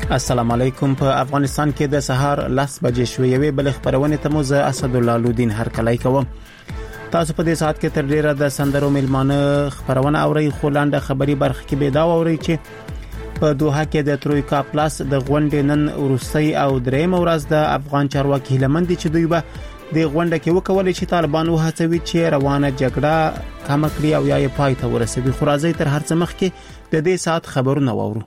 السلام علیکم. په افغانستان کې د سهار 10 بجې شوې بل خبرونه ته مو زه اسد الله لودین هرکلی کوم. تاسو په دې ساعت کې تر ډیره د سندرو ملمانه خبرونه اورئ. خو لاندې خبري برخه کې به دا اورئ چې په دوحه کې د ترویکا پلاس د غونډې نن روسي او دریم ورځ د افغان چارواکي هلمند چې دوی به د غونډه کې وکولای چې طالبان وهڅوي چې روانه جګړه کم کړي او یا یې پای ته ورسوي. خو راځي تر هر څه مخکې د دې ساعت خبرونه واورو.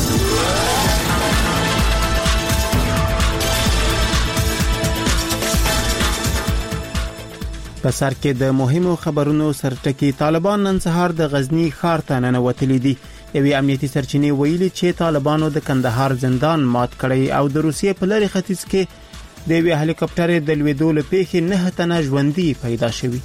په سر کې د مهمو خبرونو سرټکی طالبان نن سهار د غزنی ښار ته ننوتلي دي. یوې امنیتي سرچینې ویلي چې طالبانو د کندهار زندان مات کړی او د روسیې په لری ختیځ کې د یوې هلیکاپټر د لویدو له پیښې 9 تنه ژوندۍ پیدا شوي.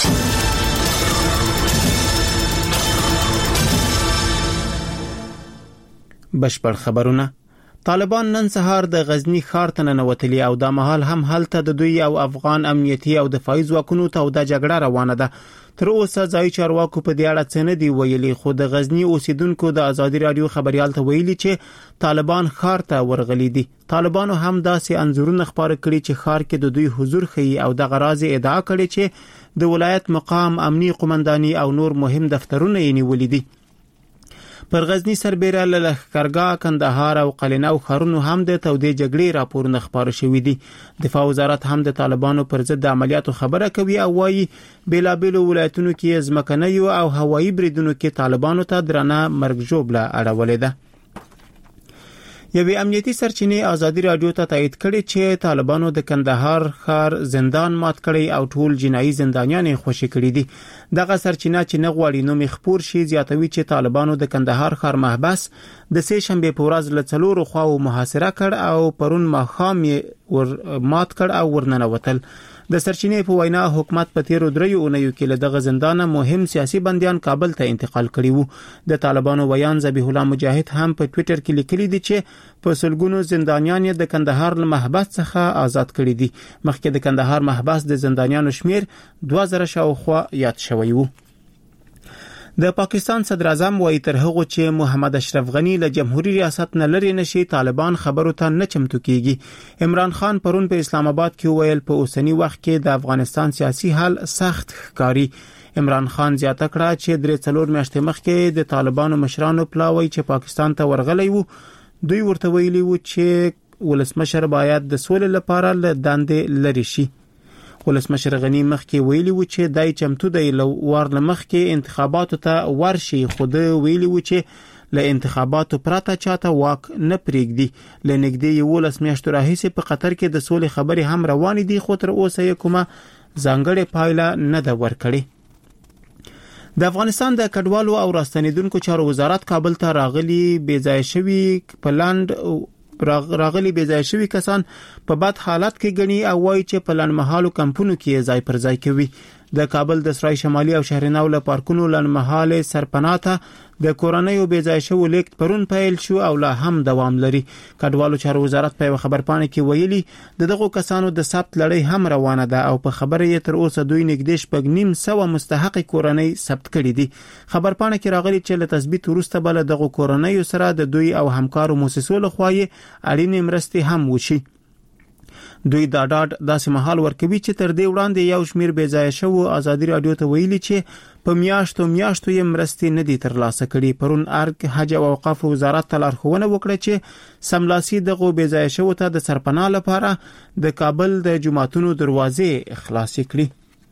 بشپړ خبرونه. طالبان نن سهار د غزنی ښار ته ننوتلي او د مهال هم هلته د دوی او افغان امنیتي او دفاعي ځواکونو ته د جګړه روانه ده. تر اوسه ځای چارواکو په دې اړه څه نه دی ویلي. خو د غزنی اوسیدونکو د ازادي رادیو خبريال ته ویلي چې طالبان ښار ته ورغلي دي. طالبانو هم داسې انځورونه خبره کړي چې ښار کې د دوی حضور خي او د غراض ادعا کړي چې د ولایت مقام امنیي قومنداني او نور مهم دفترونه یې نیولې دي. پر غزنی سربېره له لښکرګاه، کندهار او قلینو ښارونو هم د تودې جګړې راپورونه خبر شوي دي. دفاع وزارت هم د طالبانو پر ضد د عملیاتو خبره کوي او وايي بیلابېلو ولایتونو کې ځمکنیو او هوایي بریدونو کې طالبانو ته درنه مرګ ژوبله اړولې ده. یوې امنیتي سرچینې ازادي رادیو ته تایید کړي چې طالبانو د کندهار ښار زندان مات کړي او ټول جنایي زندانیان خوشي کړي دي. دغه سرچینه چې نه غواړي نو مخپور شي زیاتوي چې طالبانو د کندهار ښار محبس د سه شنبه په ورځ له څلورو خواو محاصره کړ او پرون ماښام ور مات کړ او ورننوتل. د سرچینې په وینا حکومت په تیرو دریو اونیو کې له دغه زندانه مهم سیاسي بنديان کابل ته انتقال کړي وو. د طالبانو ویان ذبیح الله مجاهد هم په ټوئیټر کې لیکلي دي چې په سلګونو زندانیان د کندهار له محبس څخه آزاد کړي دي. مخکې د کندهار محبس د زندانیانو شمیر 2000 شاوخوا یاد شوی وو. د پاکستان صدر اعظم وایي تر هغه چې محمد اشرف غنی له جمهوریت ریاست نه لري نشي طالبان خبرو ته نه چمتو کیږي. عمران خان پرون په اسلام آباد کې ویل په اوسنی وخت کې د افغانستان سیاسي حال سخت ښکاری. عمران خان زیاته کړه چې 3-4 میاشتې مخکې د طالبانو مشرانو پلاوي چې پاکستان ته ورغلي وو. دوی ورته ویلي وو چې ولسمشر باید د سولې لپاره له دندې لري شي. ولسمشر غنی مخکې ویلي و چې دای چمتو دی لوار لمخکې انتخاباتو ته ورشي. خود ویلي و چې له انتخاباتو پرته چاته واک نه پریږدي. لنګدې 11 میاشتو راهیسې په قطر کې د سولې خبرې هم روانې دي خو تر اوسه یې کومه ځانګړې پایله نه ده ورکړې. د افغانستان د کډوالو او راستنیدونکو چارو وزارت کابل ته راغلي بېځای شوي پلاند راغلي بېځای شوي کسان په بد حالت کې غني او وایي چې په لنمحالو کمپونو کې ځای پر ځای کوي. د کابل د سرای شمالي او شهرنو له پارکونو لنمحاله سرپناته د کورونیو بېځای شو لیک پرون پیل شو او لا هم دوام لري. کډوالو چارو وزارت په خبرپاڼه کې ویلي دغه کسانو د ثبت لړۍ هم روانه ده او په خبره یې تر اوسه دوی نږدې 900 مستحق کورنۍ ثبت کړي دي. خبرپاڼه کې راغلي چې له تثبیت وروسته بل دغه کورنۍ سره د دوی او همکارو مؤسسو لخوا اړینې مرستې هم وشي. دوی دا ډاډ داسې محل ورکوي چې تر دې وړاندې یو شمیر بېځای شو ازادي رادیو ته ویلي چې په میاشتو یې مرستې نه دي ترلاسه کړي. پرون ارګ حج او اوقاف وزارت ته لارښوونه وکړه چې سملاسي دغه بېځای شو ته د سرپناه لپاره د کابل د جماعتونو دروازې خلاص کړي.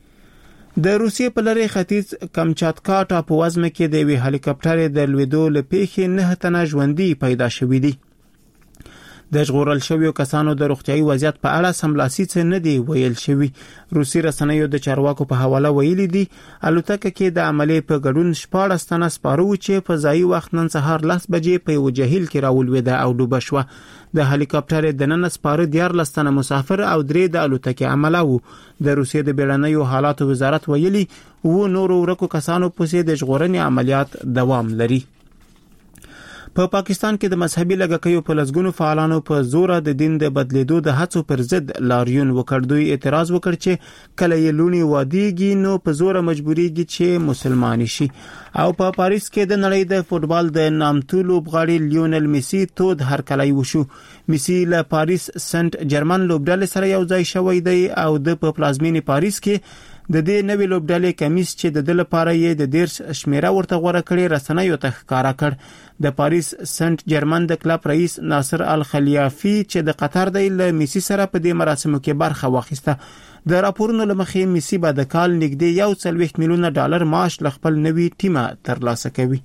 د روسیې په لری ختیځ کمچاتکا ټاپووزمه کې د وی هلیکاپټر د لویدو له پیښې 9 تنه ژوندۍ پیدا شوي دي. د ژغورل شویو کسانو د روغتيایي وضعیت په اړه سملاسي څه نه دی ویل شوی. روسي رسنیو د چارواکو په حواله ویلي دي الوتکه کې د عملې په ګډون 14 تنه سپارو چې په ځای وخت نن سهار 10 بجې په وجهیل کې راولويده او ډوب شو. د هلیکاپټر د نن سپاره 14 تنه مسافر او 3 د الوتکې عمله وو. د روسیې د بیړنیو حالاتو وزارت ویلي و نورو ورکو کسانو په سي د ژغورنې عملیات دوام لري. په پاکستان کې د مذهبي لږکیو په لسګونو فعالانو په زور د دین د بدلیدو د هڅو پر ضد لاریون وکړ. دوی اعتراض وکړ چې کله یې لونی واديږي نو په زور مجبوريږي چې مسلمان شي. او په پاریس کې د نړۍ د فوتبال د نامتو لوبغاړي لیونل میسی تود هرکلی وشو. میسی له پاریس سنت جرمن لوبډلې سره یو ځای شوی دی او د پلازمینې پاریس کې د دې نوې لوبډلې کمیس چې د دل لپاره یې د 10 شمیره ورته غوړه کړې رسنیو ته ښکارا کړ. د پاریس سنت جرمن د کلب رئیس ناصر الخلیافي چې د قطر د میسی سره په دې مراسمو کې برخه واخیسته. د راپورونو لمخې میسی به د کال نږدې 1.1 میلیون ډالر معاش ل خپل نوي ټیمه ترلاسه کوي.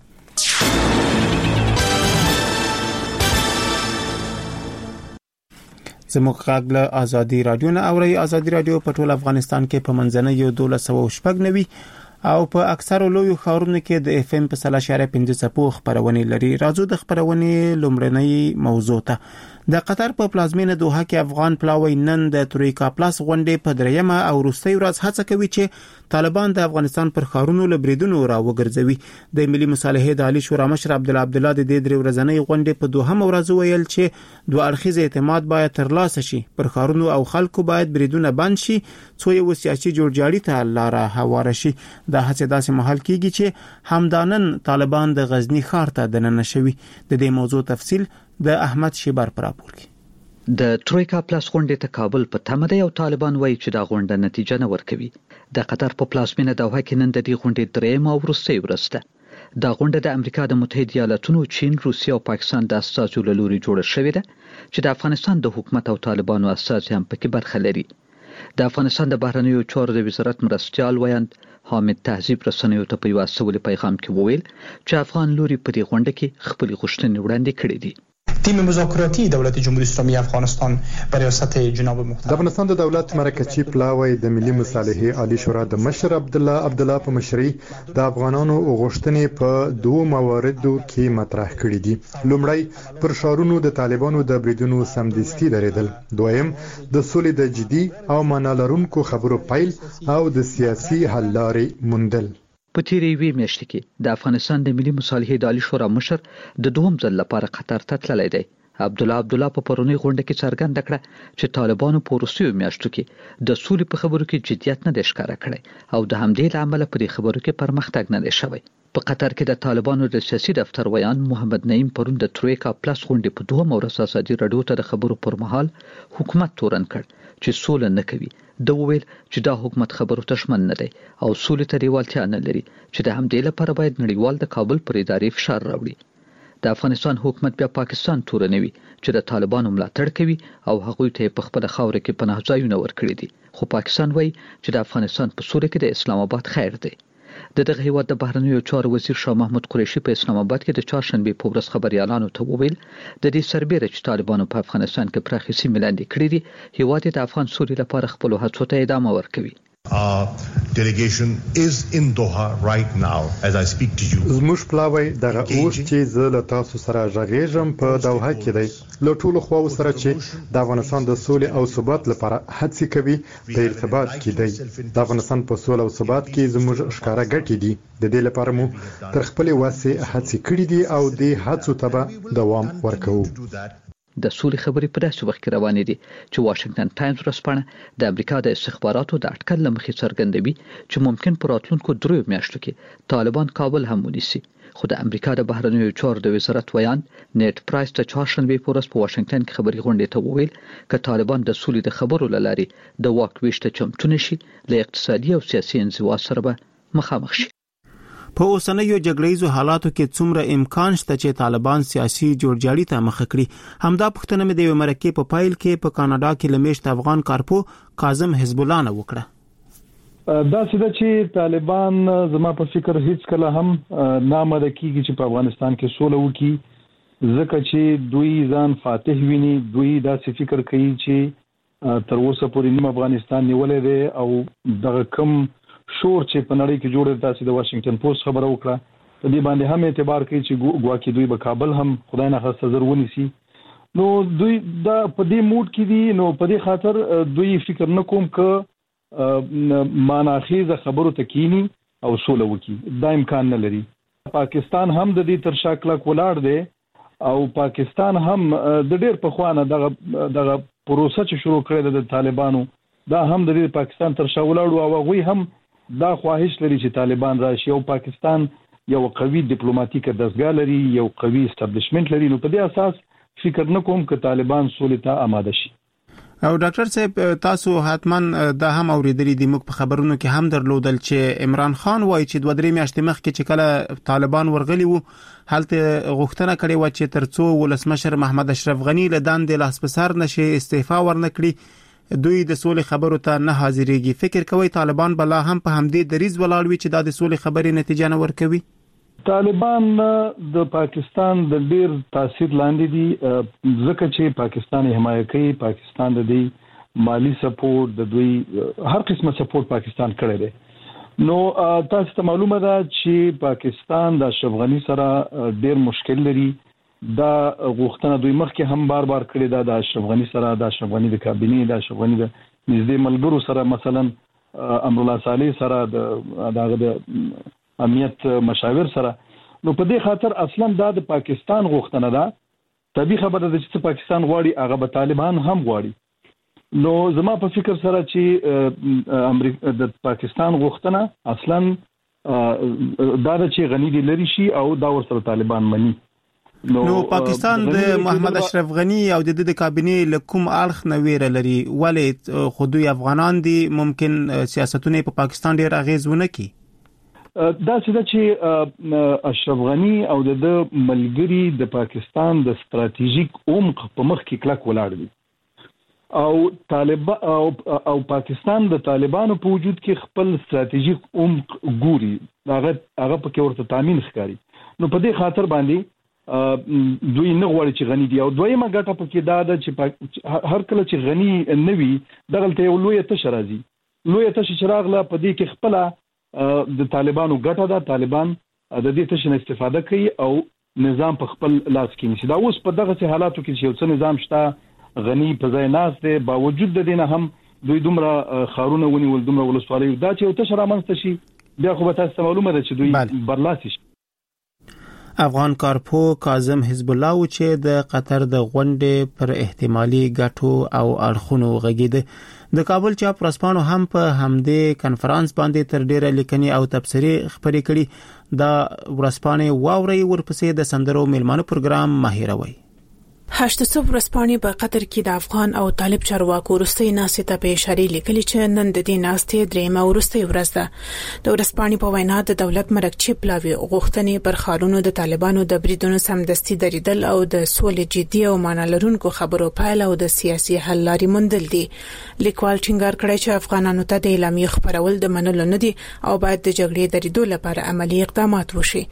زموږ غږ له ازادي رادیو نه اوري. ازادي رادیو په ټول افغانستان کې په منځنۍ 1290 او په اکثر لویو ښارونو کې د اف ام په 3.5 څپو خبرونه لري. راځو د خبرونه لومړنۍ موضوع ته. د قطر په پلازمینه دوحه کې افغان پلاوی نن د ترویکا پلاس غونډې په دریمه او وروستۍ ورځ هڅه کوي چې طالبان د افغانستان پر ښارونو لبریدونو را وګرځوي. د ملي مصالحې د عالی شورا مشر عبدالله د دې درې ورځنۍ غونډې په دوهم ورځ ویل چې دوه اړخیز اعتماد باید ترلاسه شي. پر ښارونو او خلکو باید بریدونه بند شي څو یو سیاسي جوړجاړي ته لار هواره شي. د هڅې داسې محل کیږي چې همدانن طالبان د غزنی ښار ته دننه شوي. د دې موضوع تفصیل د احمد شیبر پر راپور کې. د ترویکا پلاس غونډې ته کابل په تمه دی او طالبان وایي چې دا غونډه نتیجه نه ورکوي. د قطر په پلازمینه دوحه کې نن د دې غونډې درېیمه او وروستۍ ورځ ده. دا غونډه د امریکا د متحده ایالاتونو، چین، روسیه او پاکستان د اساسو له لوري جوړه شوې ده چې د افغانستان د حکومت او طالبانو اساس هم پکې برخه لري. د افغانستان د بهرنیو چارو د وزارت مرستیال ویاند حامد تهذیب رسنیو ته په یو سوالي پیغام کې وویل چې افغان لوري په دې غونډه کې خپل غوښتنې وړاندې کړې دي. تیم مذاکراتی دولت جمهوری اسلامی افغانستان بر ریاست جناب محترم د افغانستان د دولت مرکزی پلاوی د ملي مصالحې عالی شورا د مشر عبدالله په مشرۍ د افغانانو غوښتنې په دوه مواردو کې مطرح کړې دي. لومړی پر شارونو د طالبانو د بریدونو سمدستي درېدل، دویم د سولې د جدي او معنا لرونکو خبرو پیل او د سیاسي حل لارې موندل. په تیرې یوې میاشتې کې د افغانستان د ملي مصالحې د عالی شورا مشر د دوهم ځل لپاره قطر ته تللی دی. عبدالله په پرونی غونډه کې څرګنده کړه چې طالبانو په وروستیو میاشتو کې د سولې په خبرو کې جدیت نه دی ښکاره کړی او د همدې له امله په دې خبرو کې پرمختګ نه دی شوی. په قطر کې د طالبانو د سیاسي دفتر ویان محمد نعیم پرون د ترویکا پلاس غونډې په دوهم ورځ ازادي رادیو ته د خبرو پر مهال حکومت تورن کړ چې سوله نه کوي. د وویل چې دا حکومت خبرو ته ژمن نه دی او سولې ته دیوالتیا نه لري چې د همدې لپاره باید نړیوال د کابل پر ادارې فشار راوړي. د افغانستان حکومت بیا پاکستان تورنوي چې د طالبانو ملاتړ کوي او هغوی ته په خپل خاور کې پناه ځایونه ورکړي دي. خو پاکستان وایي چې د افغانستان په سوله کې د اسلام آباد خیر دی. د دغه هیواد د بهرنیو چارو وزیر شاه محمود قریشي په اسلام آباد کې د چهارشنبه په ورځ خبريالانو ته وویل د دې سربېره چې طالبانو په افغانستان کې پراخې سیمې لاندې کړې دي، هیواد د افغان سولې لپاره خپل هڅو ته ادامه ورکوي. delegation is in Doha right now as I speak to you. زموږ پلاوی دغه اوس چې زه له تاسو سره غږیږم په دوحه کې دی. له ټولو خواو سره چې د افغانستان د سولې او ثبات لپاره هڅې کوي په ارتباط کې دی. د افغانستان په سولې او ثبات کې زموږ ښکارا ګټې دي. د دې لپاره مو تر خپل واسه هڅې کړې دي او د هڅو ته دوام ورکوو. د سولې خبرې په داسې وخت کې روانې دي چې واشنگټن ټایمز ورځپاڼه د امریکا د استخباراتو د اټکل له مخې څرګندوي چې ممکن په راتلونکو 3 میاشتو کې طالبان کابل هم ونیسي. خو د امریکا د بهرنیو چارو د وزارت ویان نیټ پرایس د چهارشنبه په ورځ په واشنگټن کې خبري غونډې ته وویل چې طالبان د سولې د خبرو لارې د واک ویش ته چمتو نشي، له اقتصادي او سیاسي انزوا سره به مخامخ شي. په اوسنیو جګړیزو حالاتو کې څومره امکان شته چې طالبان سیاسي جوړجاړي ته مخه کړي؟ همدا پوښتنه مې د یو مرکې په پایل کې په کاناډا کې لمیشت افغان کارپو کاظم حزب الله نه وکړه. دا څه چې طالبان زما په فکر هیڅ کله هم نامده کیږي چې په افغانستان کې سوله وکړي، ځکه چې دوی ځان فاتح ویني. دوی دا څه فکر کوي چې تر اوسه پورې نیم افغانستان نیولې دی او دغه کم شور چې په نړۍ کې جوړ دی. د واشنگټن پوسټ خبره وکړه، په دې باندې هم اعتبار کوي چې ګواکې دوی به کابل هم خدای نه خاصه زر ونیسي. نو دوی دا په دې موډ کې دي. نو په دې خاطر دوی فکر نه کوم ک معناخیزه خبرو ته کینی او سوله وکړي. دا امکان نه لري. پاکستان هم د دې تر شا کلک ولاړ دی او پاکستان هم د ډېر په خوانه دغه پروسه چې شروع کړې د طالبانو دا هم د پاکستان تر شا ولاړو او هغوی هم دا خواهش لري چې طالبان راشي او پاکستان یو قوي ډیپلوماټیک دستګاه لري یو قوي اسټابلیشمنت لري نو په دې اساس فکر نکوم چې طالبان سولې ته آماده شي. او ډاکټر صاحب تاسو حتمان دا هم اوریدلی دی موږ په خبرونو کې هم درلودل چې عمران خان وایي چې 2-3 میاشتې مخکې چې کله طالبان ورغلي وو هلته غوښتنه کړې و چې ترڅو ولسمشر محمد اشرف غنی له دندې لاس په سر نشي استعفا ورنکړي دوی د سولې خبرو ته نه حاضرېږي. فکر کوي طالبان بلا هم په همدې دریز ولاړ وي چې دا د سولې خبرې نتیجه نه ورکوي؟ طالبان د پاکستان د ډیر تاثیر لاندې دي ځکه چې پاکستان حمایت کوي. پاکستان د دې مالی سپورټ د دوی هر قسمه سپورټ پاکستان کړی دی. نو تاسو ته معلومه ده چې پاکستان د اشرف غنی سره ډیر مشکل لري. دا غوښتنه دوی مخکې هم بار کړې ده د اشرف غنی سره د اشرف غنی د کابینې د اشرف غنی د نږدې ملګرو سره مثلا امرالله صالح سره د امنیت مشاور سره. نو په دې خاطر اصلا د پاکستان غوښتنه ده. طبيعي خبره ده چې پاکستان غواړي هغه به طالبان هم غواړي. نو زما په فکر سره چې امریکا د پاکستان غوښتنه اصلا دا چې غنی دی لري شي او دا ورسره طالبان مني. نو پاکستان د محمد اشرف غنی او د کابینې لکوم اړخ نه ویره لري ولې خو دوی افغانان دي ممکن سیاستونه په پاکستان ډیر اغیز ونه کوي. دا چې اشرف غنی او د ملګری د پاکستان د ستراتیژیک عمق په مخ کې کلک ولاړ دي او طالبان او پاکستان د طالبانو په وجود کې خپل ستراتیژیک عمق ګوري هغه په کې ورته تامین ښکاري. نو په دې خاطر باندې دوی نه غواړي چې غنی دی او دویمه ګټه په کې دا ده چې هر کله چې غنی نوي دغلته یو لوی تشه راځي. لوی تشه چې راغله په دې کې خپل د طالبانو ګټه ده. طالبان د دې تشه استفاده کوي او نظام په خپل لاس کې نیسي. دا اوس په دغه حالاتو کې چې یو څه نظام شته غنی په ځای ناس دی باوجود د دې نه هم دوی دومره خارونه ونیول دومره ولسوالۍ دا چې یو تشه رامنځته شي بیا خو به تاسو معلومه ده چې دوی برلاسي شي. افغان کارپو کاظم حزب الله و چې د قطر د غونډې پر احتمالي ګټو او اړخونو غږیده. د کابل چاپ ورځپاڼو هم په همدې کنفرانس باندې تر ډیره لیکنې او تبصرې خبرې کړي. دا ورځپاڼې واوري ورپسې د سندرو میلمانو پروګرام ماهیروي. هشت صبح ورځپاڼې په قطر کې د افغان او طالب چارواکو وروستۍ ناستې ته په اشاره لیکلي چې نن د دې ناستې دریمه وروستۍ ورځ ده. د ورځپاڼې په وینا د دولت مرکچی پلاوی غوښتنې پر خارونو د طالبانو د بریدونو سمدستي دریدل او د سولې جدي او معنا لرونکو خبرو پایله او د سیاسي حل لارې موندل دي. لیکوال ټینګار کړی چې افغانانو ته د اعلامیې خبرول د منلو نه دي او باید د جګړې دریدو لپاره عملی اقدامات وشي.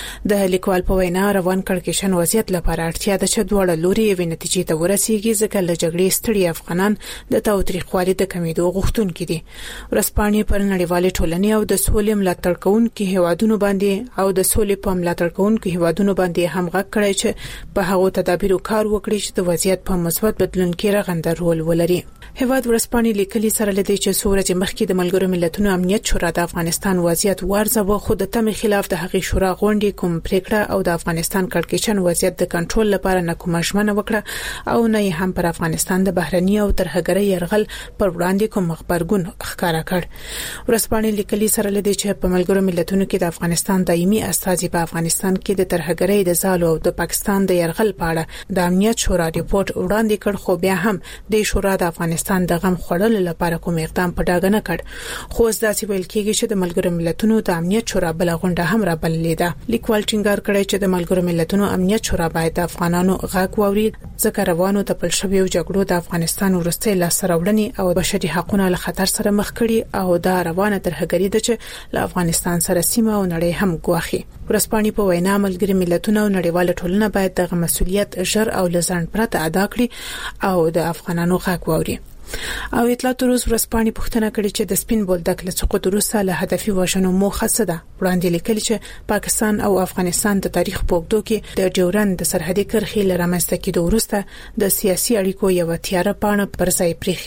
د لیکوال په وینا روان کړکېشن وضعیت لپاره اړتیا ده چې دواړه یوې نتیجې ته ورسیږي ځکه له جګړې ستړي افغانان د تاوتریخوالي د کمیدو غوښتونکي دي. ورځپاڼې پر نړیوالې ټولنې او د سولې ملاتړ کوونکو هیوادونو باندې او د سولې په ملاتړ کوونکو هیوادونو باندې هم غږ کړی چې په هغو تدابیرو کار وکړي چې د وضعیت په مثبت بدلون کې رغنده رول ولري. هیواد ورځپاڼې لیکلي سره لدی چې سورج مخکې د ملګرو ملتونو امنیت شورا د افغانستان وضعیت وارزوه خو د تمې خلاف د هغې شورا غونډې کوم پریکړه او د افغانستان کړکېچن وضعیت د کنټرول لپاره نه کومه ژمنه وکړه او نه هم پر افغانستان د بهرنی او ترهګرۍ يرغل پر وړاندې کوم خبرګون ښکارا کړ. ورځپاڼې لیکلي سره لدی چې په ملګرو ملتونو کې د افغانستان دایمي استازي په افغانستان کې د ترهګرۍ د زالو او د پاکستان د يرغل په اړه د امنیت شورا ریپورت وړاندې کړ خو بیا هم د شورا د افغانستان د غم خړل لپاره کوم اقدام په ډاګه نه کړ. خو ځکه ویل کېږي چې د ملګرو ملتونو د امنیت شورا بل غونډه هم را بللې ده. لیکوال ټینګار کړی چې د ملګرو ملتونو امنیت شورا باید د افغانانو غږ واوري ځکه روانو د پلشویو جګړو د افغانستان ورستۍ لاسته راوړنې او بشري حقوقو له خطر سره مخ کړي او دا روانه ترهګري ده چې له افغانستان سره سیمه او نړۍ هم ګواخي. ورځپاڼې په وینا ملګري ملتونه او نړیواله ټولنه باید د مسؤلیت ژر او لزان پرته ادا کړي او د افغانانو غږ واوري. او اطلاعات روز ورځپاڼې پوښتنه کړې چې د سپین بولدک له سقوط وروسته له هدفي وژنو موخه څه ده. وړاندې لیکل چې پاکستان او افغانستان د تاریخ په اوږدو کې د ډیورند د سرحدي کرښې له رامنځته کېدو وروسته د سیاسي اړیکو یو تیاره پاڼه پر ځای پریښې ده.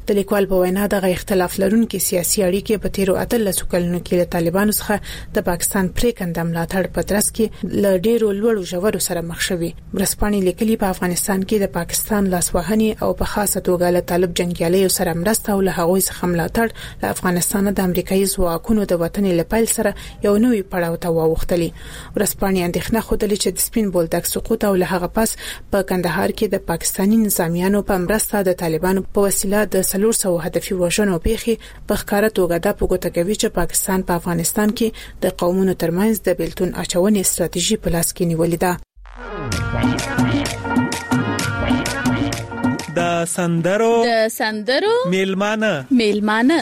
د لیکوال په وینا د اختلاف لرونکو سیاسي اړیکې په تیرو 13 کلونو کې له طالبانو څخه د پاکستان پریکنده ملاتړ په ترڅ کې ل ډیرو لوړو ژورو سره مخ شوي. ورسپانې لیکلي په افغانستان کې د پاکستان لاسوهنې او په خاصه توګه له طالب جنگیالیو سره مرسته او له هغوی څخه ملاتړ له افغانستان د امریکایي ځواکونو د وطن لپاره سره یو نوې پړاو ته واوښتلې. ورسپانې اندېښنه خوده چې د سپین بولدک سقوط او له هغه پس په کندهار کې د پاکستاني نظامیانو په مرسته د طالبانو په وسیله د 400 هدفي وژنو پیښې په ښکارا توګه د پګوته کوي چې پاکستان په افغانستان کې د قومونو ترمنځ د بیلتون اچونې ستراتیژي په لاس کې نیولې ده. د سندرو میلمانه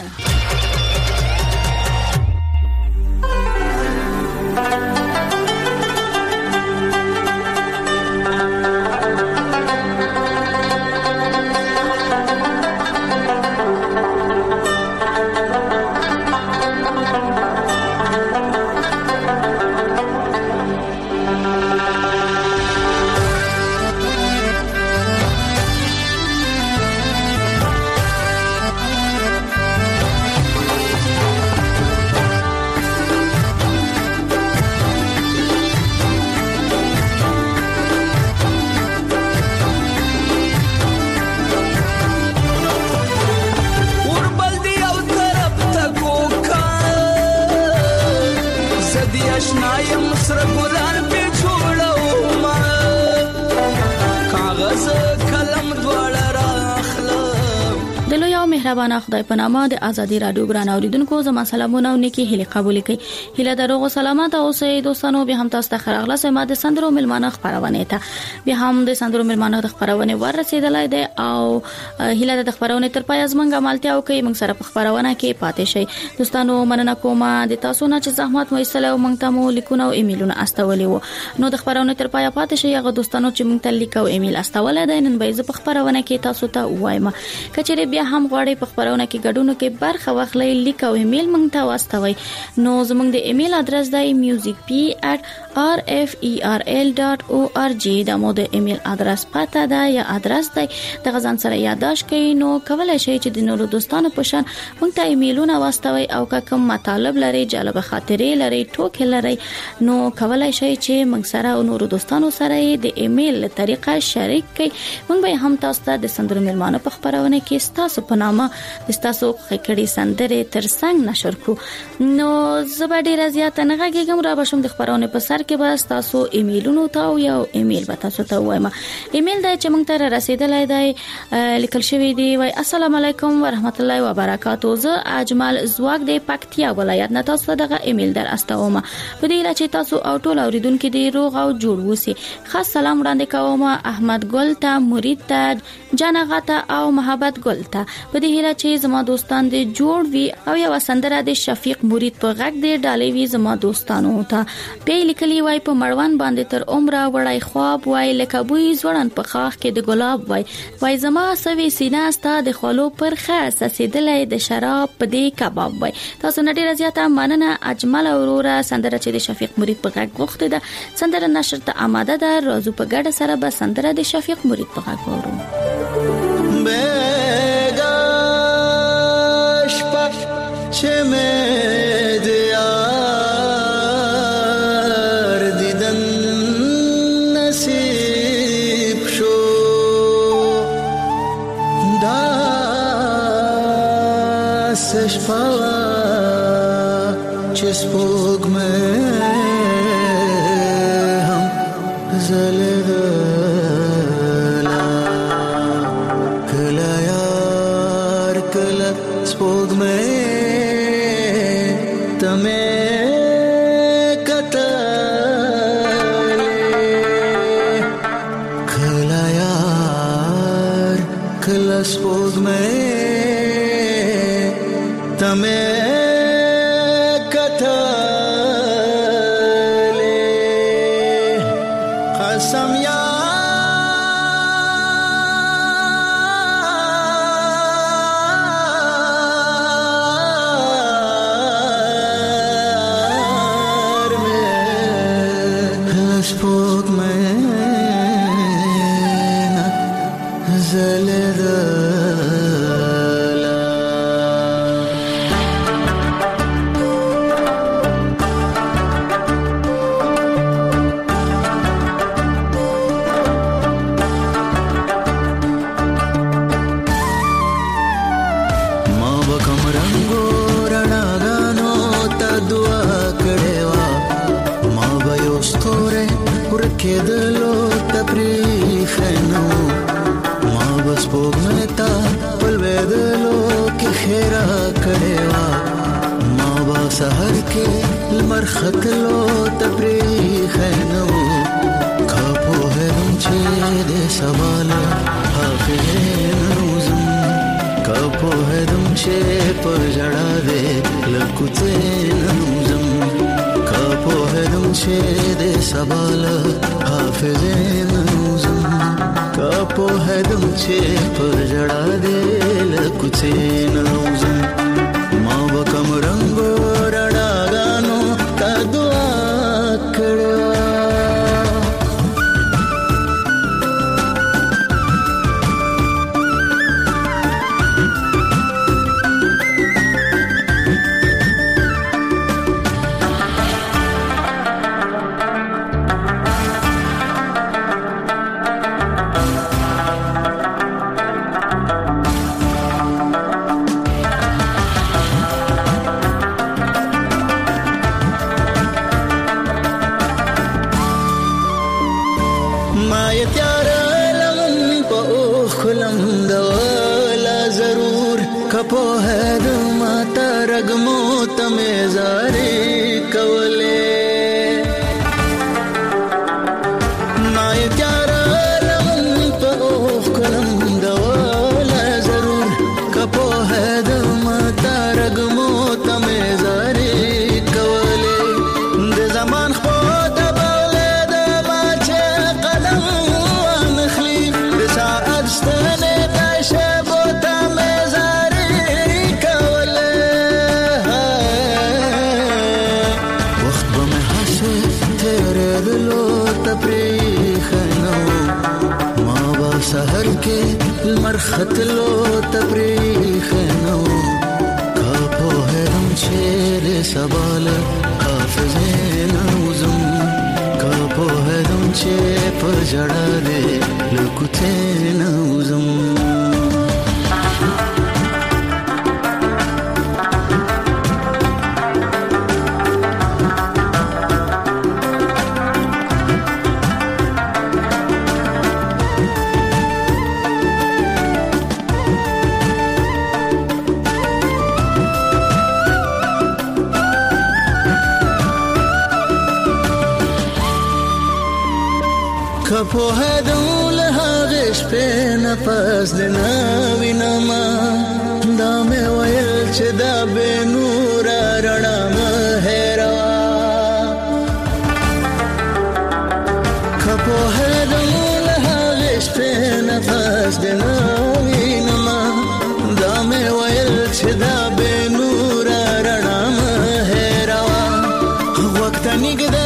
مهربانه خدای په نامه د ازادي رادیو ګران اوریدونکو زما سلامونه او نیکی هلي قبول کړئ. هله دروغ سلامات او سې دوستانو به هم تاسو ته خراغله سم د سندرو ملمانه خبرونه ته به هم د سندرو ملمانه د خبرونه ورسېدلای دي او هله د خبرونه تر پای ازمنګ عملتیا او کوي موږ سره په خبرونه کې پاتې شي. دوستانو مننه کوم د تاسو نه چې زحمت مو ایستل او موږ ته مو لیکونه او ایمیلونه استولې وو. نو د خبرونه تر پای پاتې شي هغه دوستانو چې موږ ته لیک او ایمیل استولې دي نن به زه په خبرونه کې تاسو ته وایم. کچېره بیا هم غواړئ په خبرونه کې ګډون کې برخه واخلئ لیک او ایمیل موږ ته واستوي. نو زموږ د ایمیل ادرس دی musicp@rferl.org دا مو د ایمیل ادرس پته ده یا ادرس دی د غزان سره یادداشت کړئ. نو کولای شئ چې د نورو دوستانو په شان موږ ته ایمیلونه واستوي او کوم مطالب لري جالب خاطرې لري ټوکې لري نو کولای شئ چې موږ سره او نورو دوستانو سره د ایمیل طریقه شریک کړئ. موږ به هم تاسو ته د سندرو ملمانو په خبرونه کې تاسو په نامه د تاسو خکړې سندره ترڅنګ نشر کو. نو زبر ډیر زیات نه غږیږم را بشم د خبرونه په سر کې بس تاسو ایمیلونو ته او یو ایمیل به تاسو ته وایم. ایمیل دا چې موږ ته رسیدلای دی لیکل شوی دی وای السلام علیکم ورحمت الله وبرکاتو. زه اجمل زواګ د پکتیا ولایت نه تاسو دغه ایمیل در استوم په دې لاره چې تاسو او ټول اوریدونکو دی روغ او جوړ وسی. خاص سلام وړاندې کوم احمد ګل ته مرید ته جنغته او محبت ګل ته په دې هیله چې زما دوستان دې جوړ وي او یو سندره د شفیق مرید په غږ دې ډالې وي زما دوستانو ته. به لیکلی وای په مړوان باندې تر عمره وړای خواب وای لکه بوی زوړن په خاخ کې د ګلاب وای زما سوي سینه ستا د خلو پر خاص سیدلې د شراب په دې کباب وای. تاسو نه ډیر زیاته مننه اجمل اورورا سندره چې د شفیق مرید په غږ غوښته ده سندره نشر ته آماده ده. راځو په ګډه سره به سندره د شفیق مرید په غږ وورو. چه میں دیار دیدن نصیب شو داستش پاوا چه سپوگ میں ہم زلغلا کلا یار کلا سپوگ میں سپوږ مې تمه کتلې قسم یار مې سپوږ مې زلغلا کېدلو تپریخ نو ما بس پوغمتا پلوېدلو کې خیره کړې وا ما با سحر کې لمر ختلو تپریخ نو کاپو هرم چې دې سوال حافظ نوزم کاپو هرم چې پر جړا دې لکوڅه نوزم کاپو هرم چې دې سوال حافظ نوزم کاپو هرم چې پر جړا دې لکوڅه نوزم ما وکم رنگ رڼا غانو تا دعا کړو کپو هد ماتا رگمو تمیزاری کولے مای پیارا لمن پا اوخ کلم دولا ضرور کپو هد ماتا رگمو تمیزاری کولے د زمان خود باولے د ماچه قدم وانخلی د ساعت ستنه کشبو سحر کې لمر ختلو تپریخ نو کاپو هرم چې دې سوال حافظ نوزم کاپو هرم چې په جړا دې لکوڅه نوزم کپو هدول هغش په نفس دنا وینما دا مې ویل چې دا به نور رڼا مهرا کپو هدول هغش په نفس دنا وینما دا مې ویل چې دا به نور رڼا مهرا وخت نګده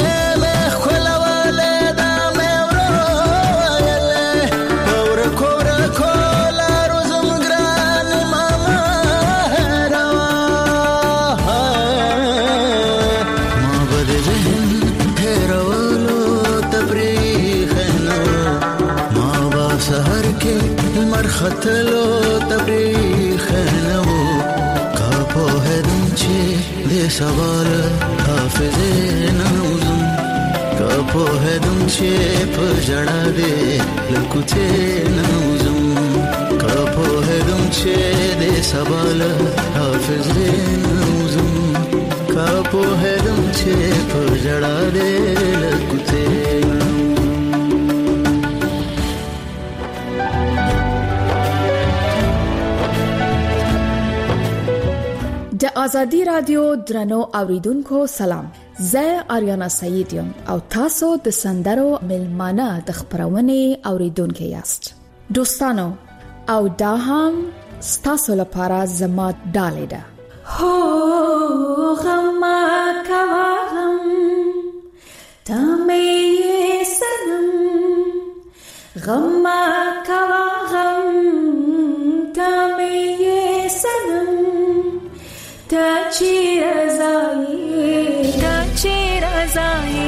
ختلو تبریخ نو کاپو هدم چې دې سوال حافظ نوزم کاپو هدم چې په جړا دې لکوڅه نوزم کاپو هدم چې دې سوال حافظ نوزم کاپو هدم چې په جړا دې لکوڅه د ازادي رادیو درنو اوریدونکو سلام زه آریانا سعید یم او تاسو د سندرو ملمانه د خبرونه اوریدونکو یاست دوستانو او دا هم ستاسو لپاره زما ډالې ده هو غم کوا غم تمه سنم غم کوا غم تمه سنم تا چیر ازائی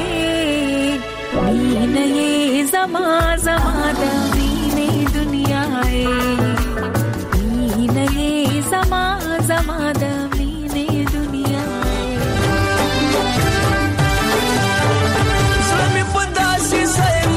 مینه زما زما د مینه دنیاي مینه زما زما د مینه دنیاي زمي پداسي سای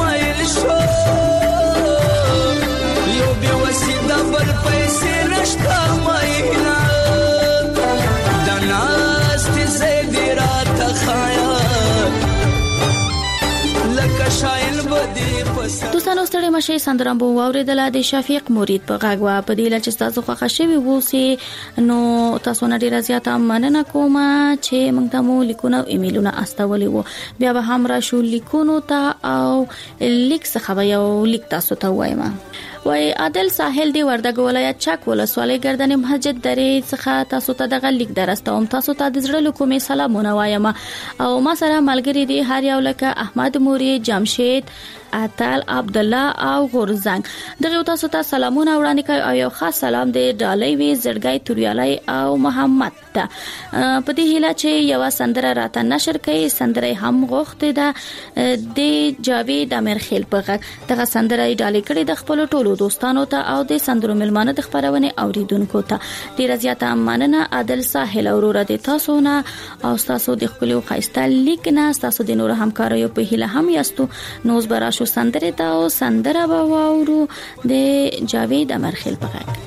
دوستانو ستړي مشه سندرم بو اوریدل د شفیق مرید په غاغوا په دې لچ تاسو خوښ شوی وو سي نو تاسو نه ډیر زیاته مننه کوم چې موږ ته مو لیکونه او ایمیلونه استولې وو بیا به هم را شو لیکونو ته او لیک څخه یو لیک تاسو ته وایم وای عادل ساحل دی وردګ ولایت چک ولسوالۍ ګردن مسجد درې څخه تاسو ته دغه لیک درستوم تاسو ته د زړه کومې سلامونه وایم او ما سره ملګری دی هر یو لکه احمد موري جمشید اتل عبد الله او غورزنګ دغه تاسو ته سلامونه وړاندې کوي او یو خاص سلام دی ډالۍ وی زړګای توریالای او محمد ته په دې هیله چې یو سندره راته نشر کوي سندره هم غوښته ده د جاوید امرخیل په غږ دغه سندره ډالۍ کړي د خپل ټولو دوستانو ته او د سندرو ملمانه د خبرونه اوریدونکو ته ډیر زیاته مننه عادل ساحل اورور د تاسو نه او تاسو د خپل خاصه لیک نه تاسو د نور همکارو په هیله هم یاستو نوز براشو سندره تا او سندره باورو د جاوید امرخیل په غږ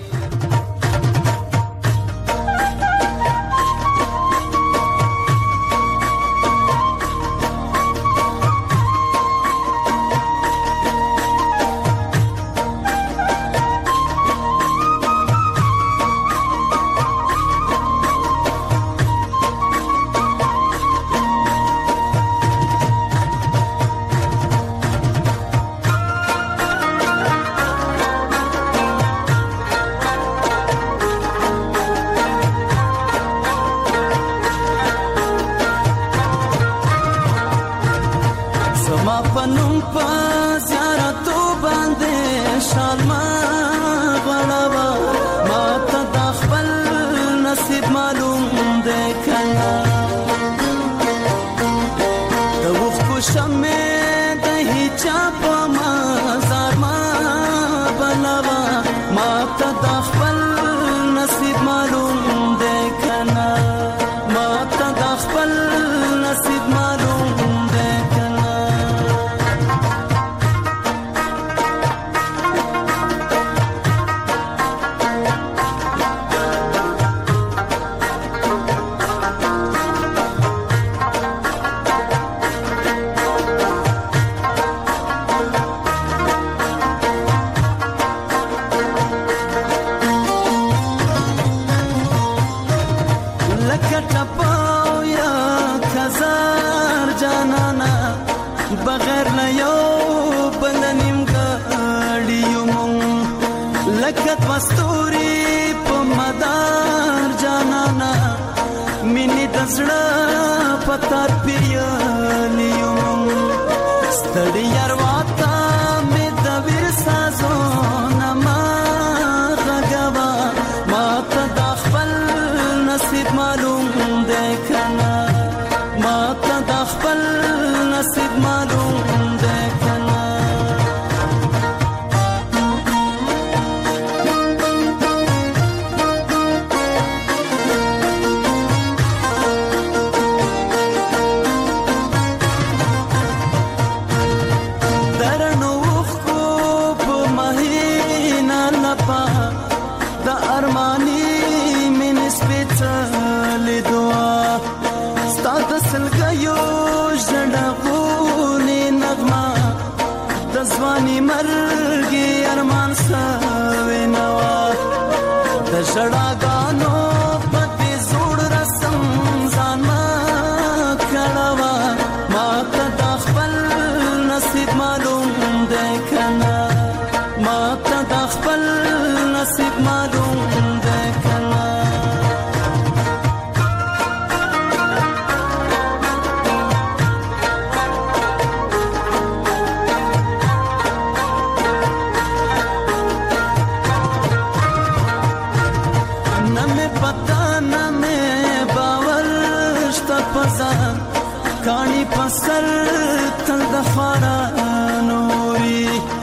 کانی پسر تل د خارا نوري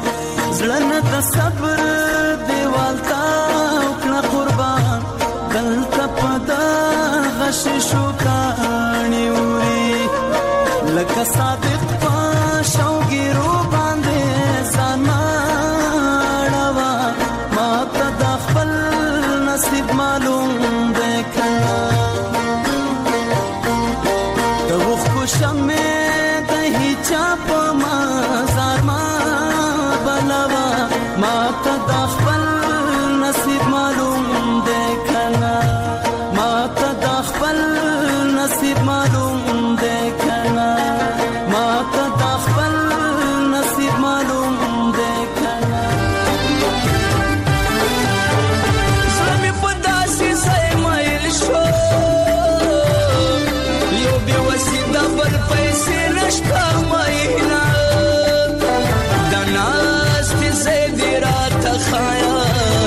زړه د صبر دیوال تا کړه قربان دلته پدا غش شو کانی وري لکه صادق پښوګیرو باندې زماړوا ما ته د خپل نصیب معلوم ده کړه شمه د هیچا په مزار ما ډول پیسې نشته ماینا د ناستې زیدې راته خایا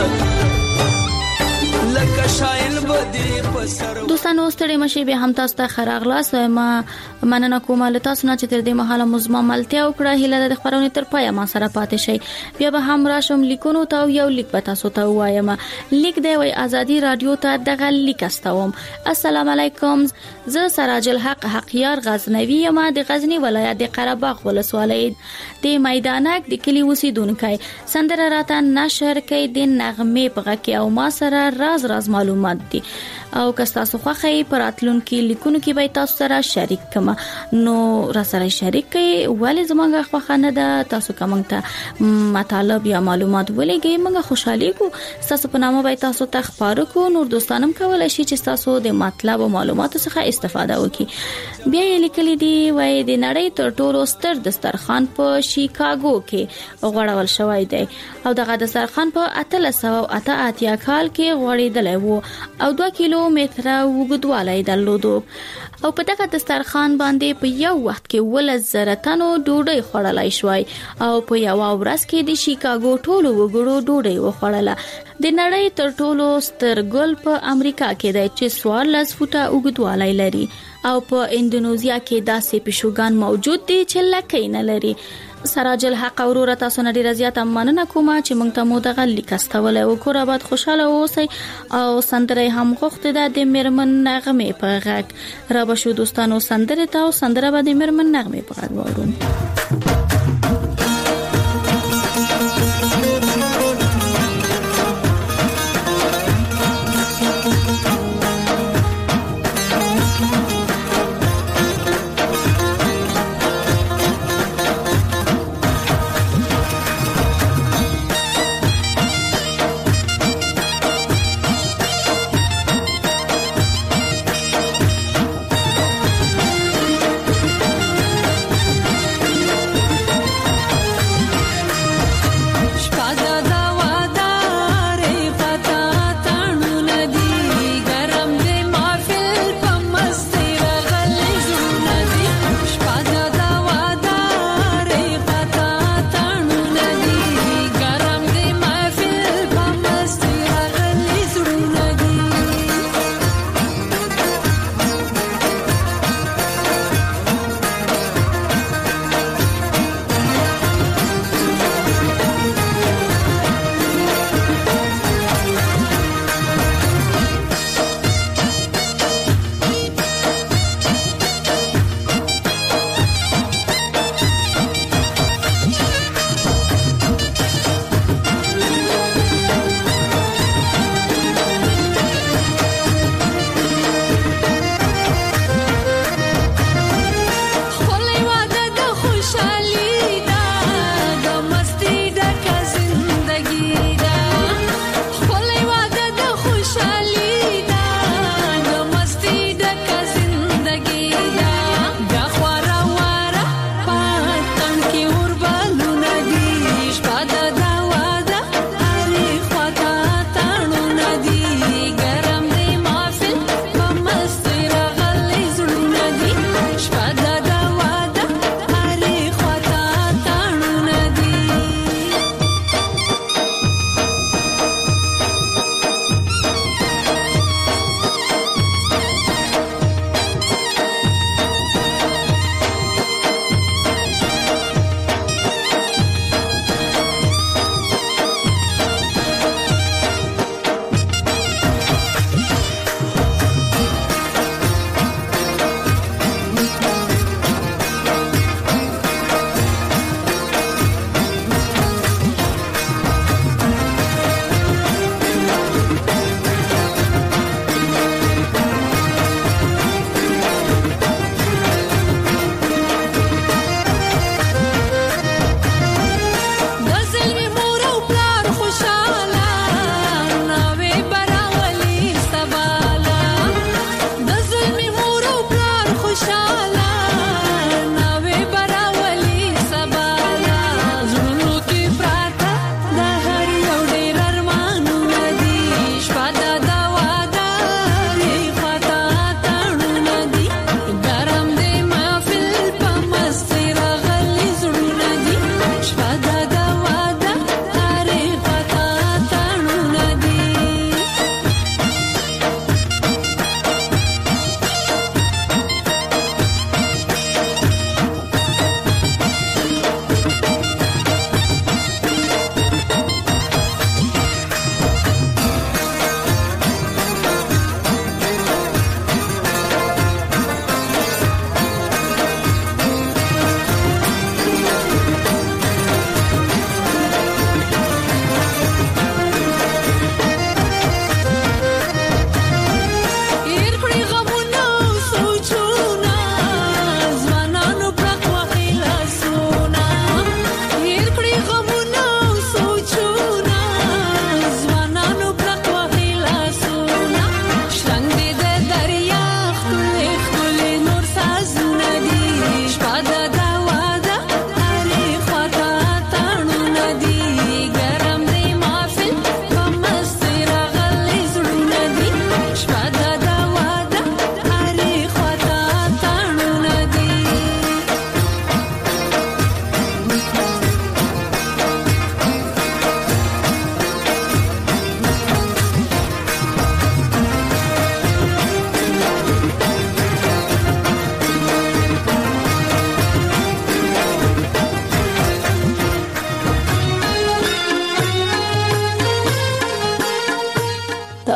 لکه شاین بدی په سر. دوستانو ستړي مشي به هم تاسو ته خراغلاس ما مننه کوم له تاسو نه چې تر دې مهاله مزما ملتیا وکړه. هیله د خبرونه تر پای ما سره پاتې شي. بیا به هم راشم لیکونو ته یو لیک به تاسو ته وایم. لیک دی وای ازادي رادیو ته دغه لیک استوم. السلام علیکم، زه سراج الحق حقیار غزنوی یم د غزنی ولایت د قرهباغ ولسوالۍ د میدانک د کلی اوسیدونکو. سندره راته نشر کوي د نغمه په غږ او ما سره راز معلومات دي او که تاسو خوښی پراتلونکو لیکونو کې به تاسو سره شریک کما نو را سره شریک کړئ. ولې زمونږه خوښنه ده تاسو کوم ته مطالب یا معلومات ولېږئ، موږ خوشحالي کو تاسو په نامه به تاسو ته خبرو کو. نور دوستانم کولای شي چې تاسو د مطلب او معلوماتو څخه استفاده وکړي. بیا یې لیکلي دی وای د نړۍ تر ټولو ستر دسترخوان په شیکاګو کې غوړول شوی دی او دغه دسترخوان په 1888 کال کې غوړېدلی وو او 2 کیلومتره وګدوالی درلودو او په دغه دسترخوان باندې په یو وخت کې 1000 تنو ډوډۍ خوړلای شوی او په یو ورځ کې د شیکاګو ټولو وګړو ډوډۍ وخوړله. د نړۍ تر ټولو ستر ګل په امریکا کې دی چې 14 فوټه وګدوالی لري او په اندونیزیا کې داسې پښوګان موجود دي چې لکه نه لري. سراج الحق اورور تاسو نه ډیر زیات مننه کوم چې موږ ته مو دغه لیکستول او کور آباد خوشاله اوسئ او سندره هم غوښته ده د مرمن نغمه په غږ را بشو. دوستانو سندره ته او سندره به د مرمن نغمه په غږ وورو.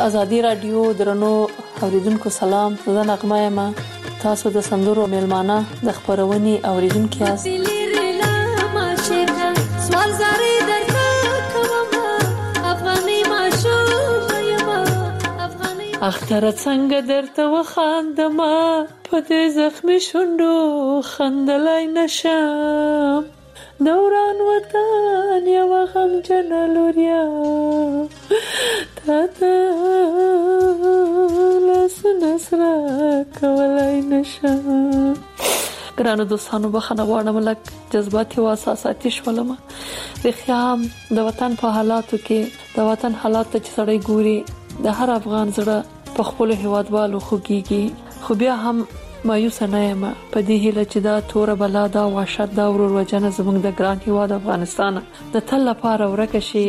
ازادي رادیو درنو اوریدونکو سلام. زه نغمه یم. تاسو د سندرو میلمانه د خبرونې اوریدونکو یاست. اختر څنګه درته وخاندما په دې زخمي شونډو خندلای نشم. دوران وطن یو غم جنلوریا تاته لاسونه سره کولای نشم. ګرانو دوستانو بخښنه غواړم لکه جذباتي او احساساتي شولم. رخیام د وطن په حالاتو کې د وطن حالات ته سړی ګوري د هر افغان زړه په خپل هیوادوالو خوږيږي. خو بیا هم مایوس نه یم په دې هیله چې دا تور بلا دا وحشت دا ورور وجنه زموږ د ګران هیواد افغانستان د تل لپاره ورکه شي.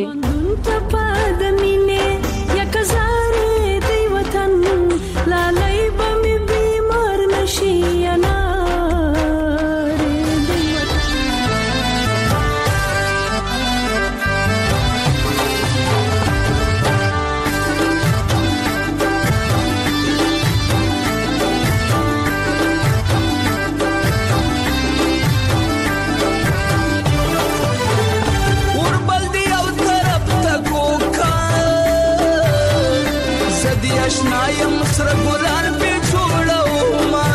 اشنایم سره ګلان په جوړو ما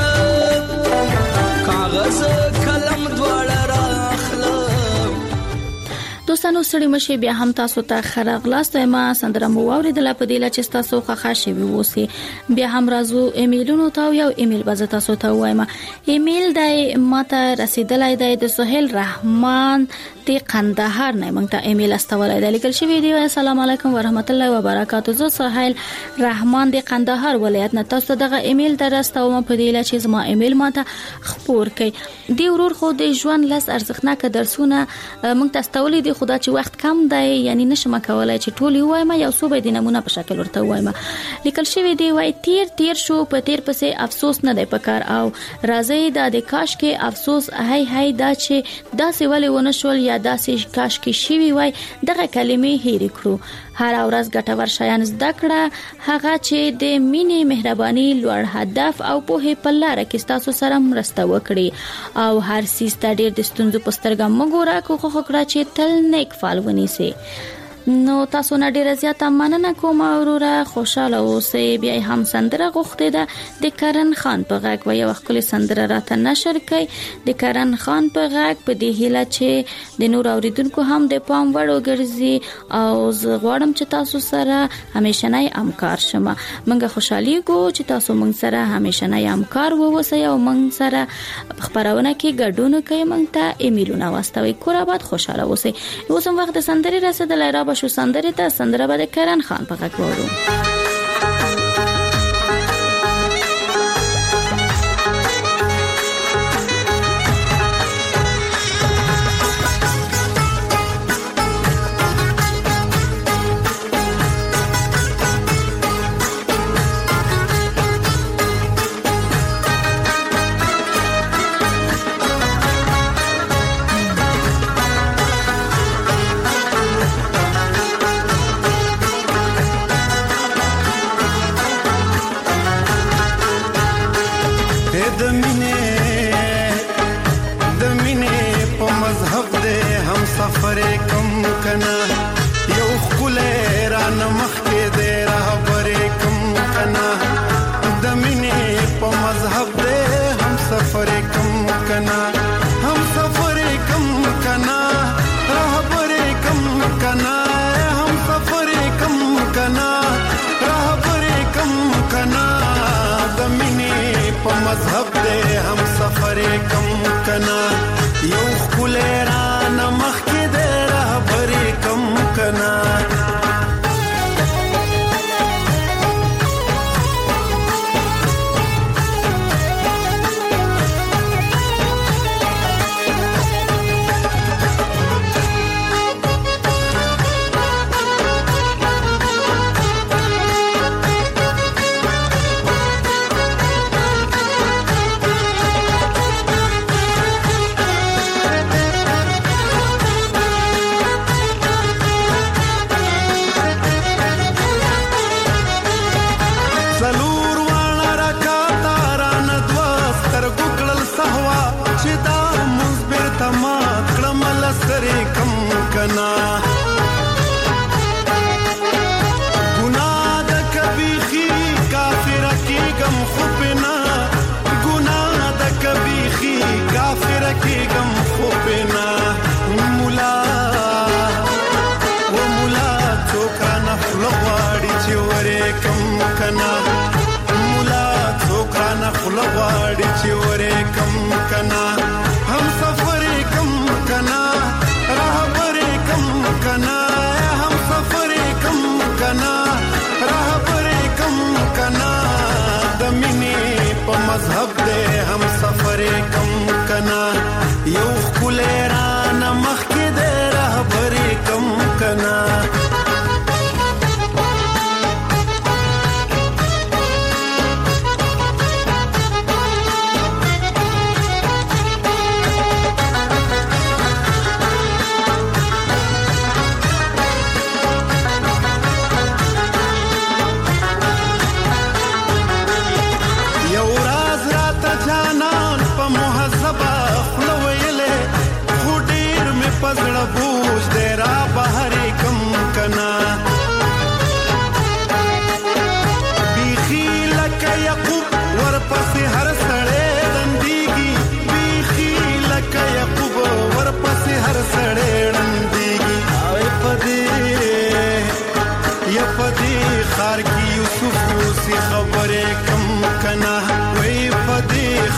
کاغذ قلم دواړه راخلم. دوستانو سړی مشه بیا هم تاسو ته خراغلاست ما سندره مو اوریدل په دې لچ تاسو ښه شوي وسی. بیا هم راځو ایمیلونو ته. یو ایمیل باز تاسو ته وایم. ایمیل دای ماته رسیدلای دی د سهیل رحمان د قندهار نه. موږ ته ایمیل استولای دی لیکل شوی دی. السلام علیکم ورحمت الله وبرکاتہ. زه سهیل رحمان د قندهار ولایت نه تاسو دغه ایمیل درستوم په دې لچ زما ایمیل ماته خبر کړئ. دی ورور خو د ژوند لس ارزښتناک درسونه موږ ته استولې دي. خدا چې وخت کم دی یعنی نشم کولای چې ټول وایم یو څو به د نمونه په شکل ورته وایم. لیکل شوی دی وای تیر شو په تیر پسې افسوس نه دی پکار او راځي د کاش کې افسوس هاي دا چې داسې ولې ونه شول یا داسې کاش کې شي وای دغه کلمې هېر کړو. هر ورځ ګټور شیان زده کړه هغه چې د مینې مهرباني لوړ هدف او په لار کې تاسو سره مرسته وکړي او هر سیس ته ډېر د ستونزو په سترګه مګوره کوخه کړه چې تل نیک فال ونیسي. نو تاسو نه ډیره زیاته مننه کوم وروره. خوشاله اوسئ. بیا هم سندره غوښته ده د کرن خان په غږ و یو خپل سندره راته نشر کړي د کرن خان په غږ په دې هیله چې د نور اوریدونکو هم د پام وړ وګرځي او زه غواړم چې تاسو سره همیشه نه همکار شم. موږ خوشحالي کوو چې تاسو موږ سره همیشه نه همکار ووسئ او موږ سره خبرونه کې ګډون کوي. موږ ته ایمیلونه واستوي. کور آباد خوشاله اوسئ. اوس هم وخت سندري رسیدلای را شو سندره ته سندره به کرن خان په غږ وورو.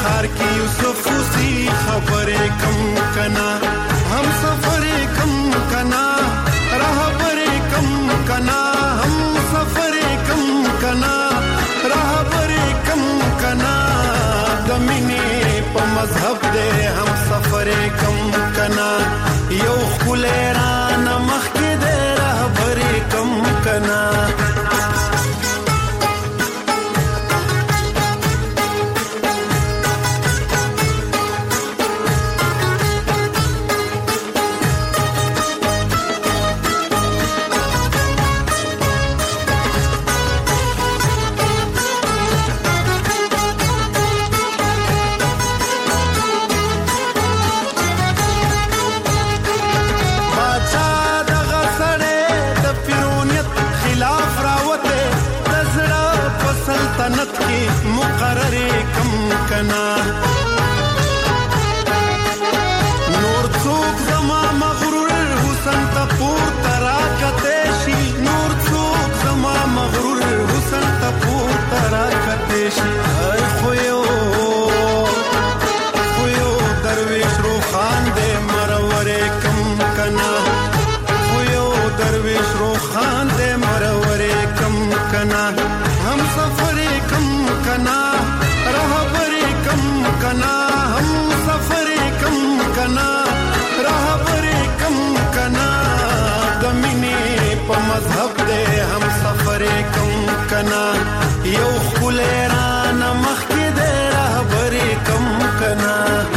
خار کې یوسف وسی خبرې کم کنا هم سفرې کم کنا راهبرې کم کنا هم سفرې کم کنا راهبرې کم کنا د مینې په مذهب دې هم سفرې کم کنا یو خلران مخ کې دې راهبرې کم کنا سلطنت کی مقرر کم کنا نور څوک زما مغرور حسن ته پور ترا کتشي نور څوک زما مغرور حسن ته پور ترا کتشي خو یو درویش روخان دې مرور کم کنا خو یو درویش روخان دې مرور کم کنا हम सफरे कम कना राहबरे कम कना हम सफरे कम कना राहबरे कम कना दमिने प मذहब दे हम सफरे कम कना यो खुलेरान मखके दे राहबरे कम कना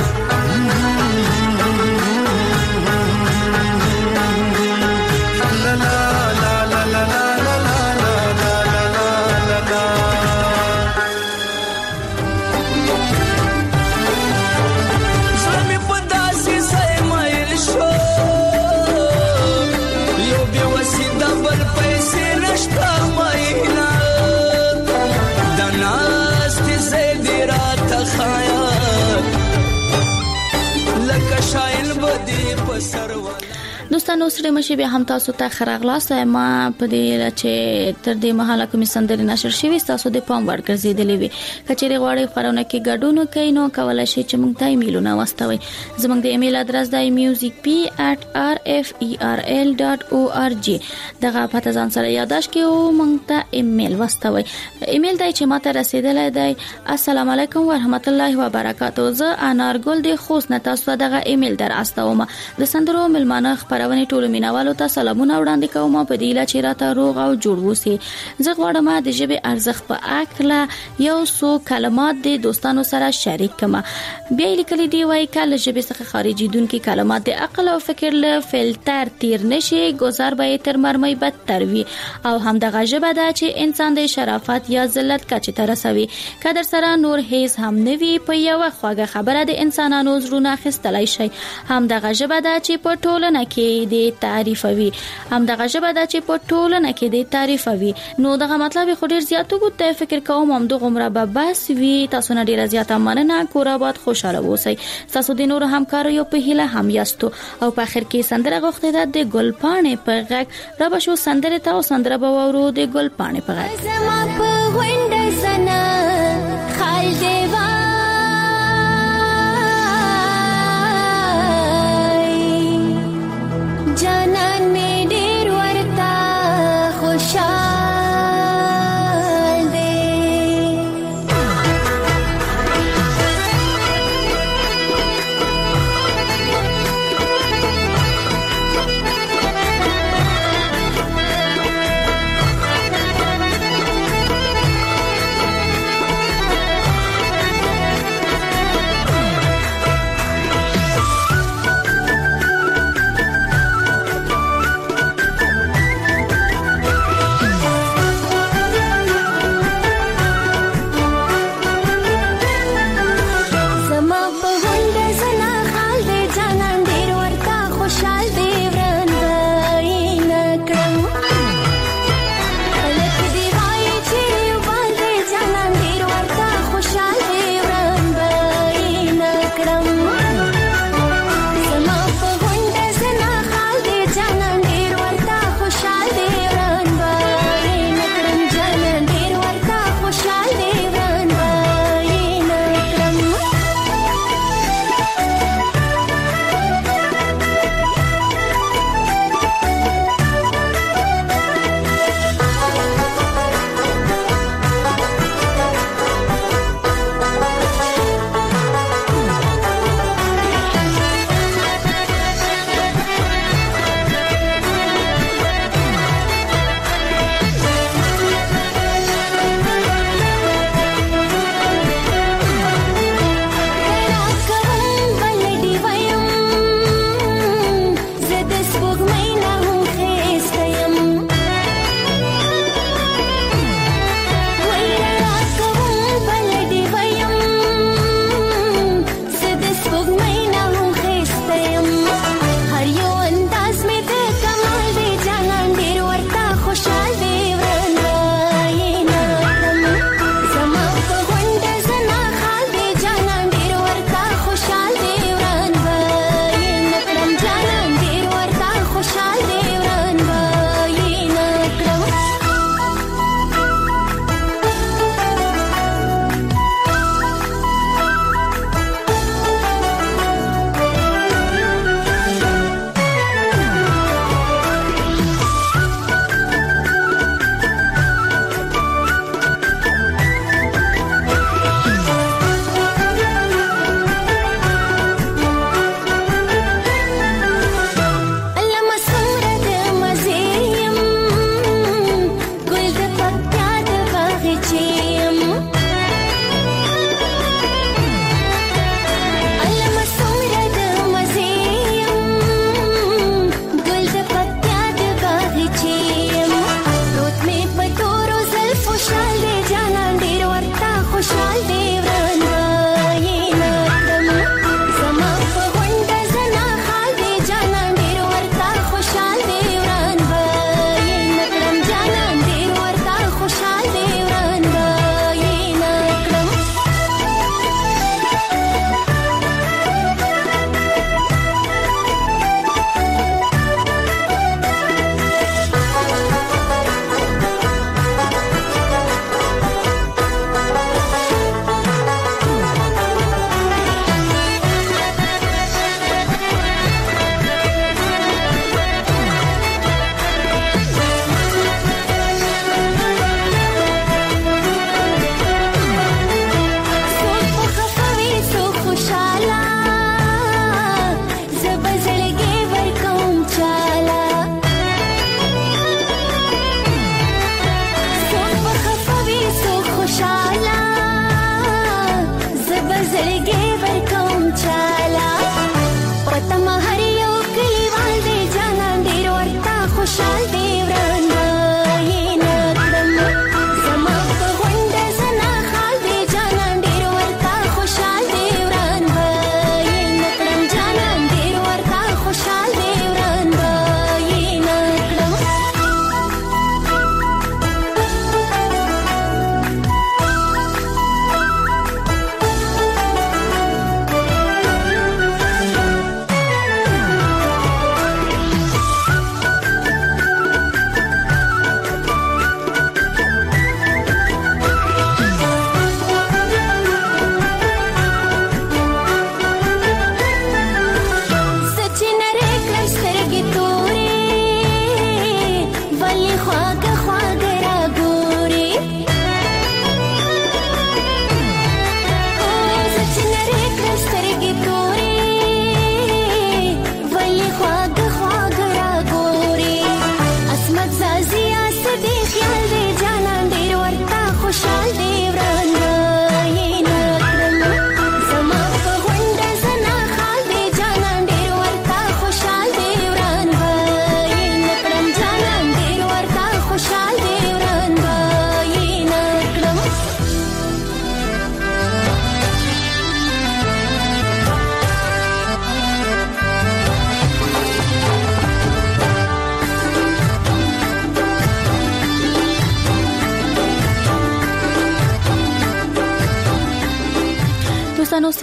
دوستانو سره مشه به هم تاسو ته خراغلاس ما په دې چې تر دې مهاله کوم سندري نشر شوي تاسو د پام ورګرځیدلې وي کچېره غواړي خبرونه کې ګډون کوي نو کولای شئ چې موږ ته ایمیلونه واستوي زموږ د ایمیل ادرس دی music@rferel.org دغه پته ځان سره یاداش کې او موږ ته ایمیل واستوي ایمیل دی چې ماته رسیدلې دی السلام علیکم ورحمت الله وبرکاتہ زه انارګل د خوست نه تاسو دغه ایمیل در استوم د سندرو ملمانه خبرونه ټولو مینوالو ته سلامونه وړاندې کوم په دې لا چې راته روغ او جوړ وسی زه غواړم د ژبې ارزښت په اکله یو څو کلمات د دوستانو سره شریک کما بیا لیکلي دی وای کله ژبې څخه خارجي دن کې کلمات د عقل او فکر له فلټر تیر نشي گذار به تر مرمۍ بدتر وي او هم دغه ژبه ده چې انسان د شرافت یا ذلت کچې ته رسوي کدر سره نور هیڅ هم نوي په یو خواږه خبره د انسانانو زړونه خستلای شي هم دغه ژبه ده چې په ټولنه کې د تعریفوي هم دغه ژبه ده چې په ټولنه کې د تعریفوي نو دغه مطلب خو ډیر زیاتو ګوت فکر کوم هم دغه عمره به بس وی تاسو نه ډیر زیاته مننه کور آباد خوشاله اوسئ تاسو د نور همکارو یو په هیله هم یاستو او په اخر کې سندره غوښته ده د ګلپانې په غږ را بشو سندره ته او سندره به ورو د ګلپانې په غږ زما په وینډه سنا خال دیوا جانان می ډیر ورتا خوشال دی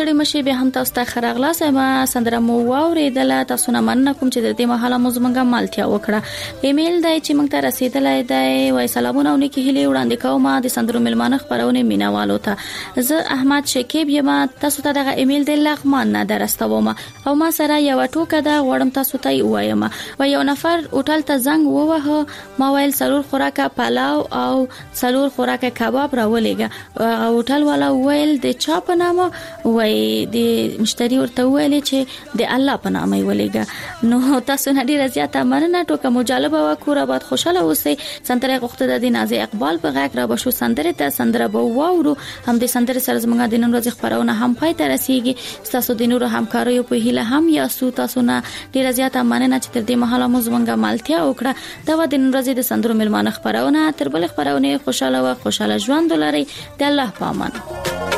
ستړي مشي به هم تاسو ته خراغلاس ما سندره مو واوریدل تاسو نه مننه کوم چې د دې مهاله مو زمونږه مالتیا وکړه ایمیل دی چې موږ ته رسیدلای دی وای سلامونه ونی کې هلي وړاندې کوم د سندرو ملمانه خبرونه مینوالو ته زه احمد شکیب یم تاسو ته دغه ایمیل د لغمان نه درستوم او ما سره یو ټوکه دا وړم تاسو ته وایم و یو نفر هوټل ته زنګ ووهه ما ویل سلور خوراکه پلاو او سلور خوراکه کباب راولېګه هوټل والا ویل د چا په نامه وای د مشتری ورته ویل چې د الله په نامه ولېګه نو تاسو نه ډیر زیاته مننه ټوکه مجالبه وکړه بعد خوشاله اوسئ سندره غوښته د نازي اقبال په غږ را بشو سندره ته سندره به واورو هم د سندره سره زموږ د نن ورځې خبرونه هم پای ته رسیږي تاسو د نورو همکارو په هیله هم یاسو تاسو نه ډیر زیاته مننه چې تر دې مهاله مو زموږه مالتیا وکړه دا د نن ورځې د سندرو ملمانه خبرونه تر بل خبرونه خوشاله ژوند ولرئ د الله په امان